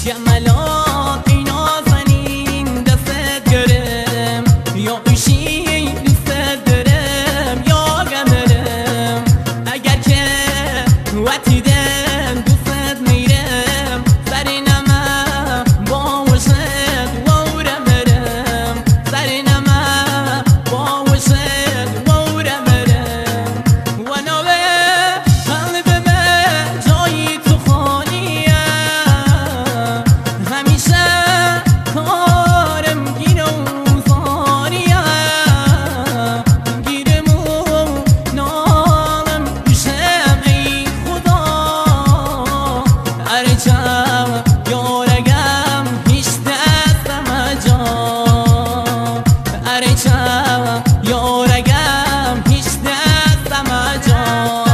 جمالات نازنین دستت گرم یا ایشی دوستت دارم یا گمرم اگر که وقتی دم دوستت میرم سر نمه با وشت وورم برم سر نمه با وشت وورم برم و نوه قلب من جایی تو خانیه همیشه کارم گیر و زاریه گیرم و نالم دوشم ای خدا ارچم یارگم هیچ دستم جا ارچم یارگم هیچ دستم جا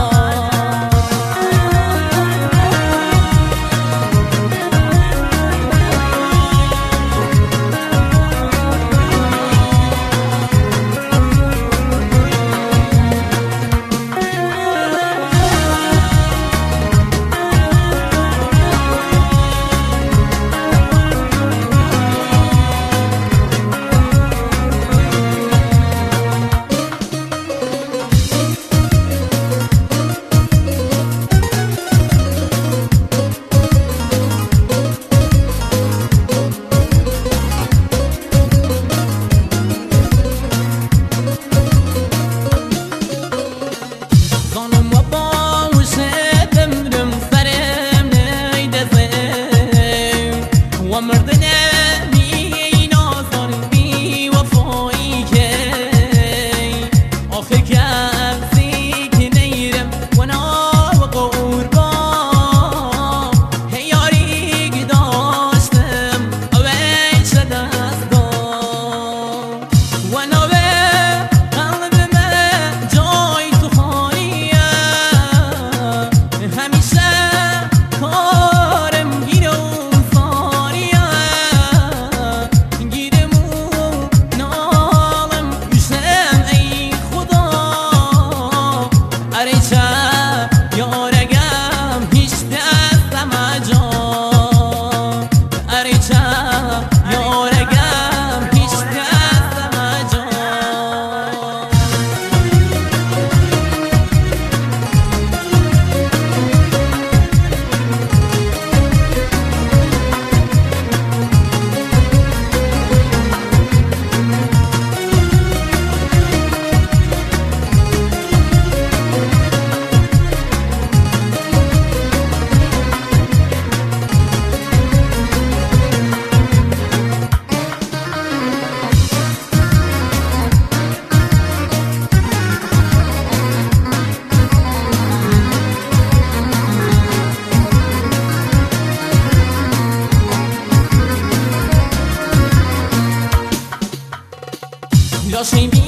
Los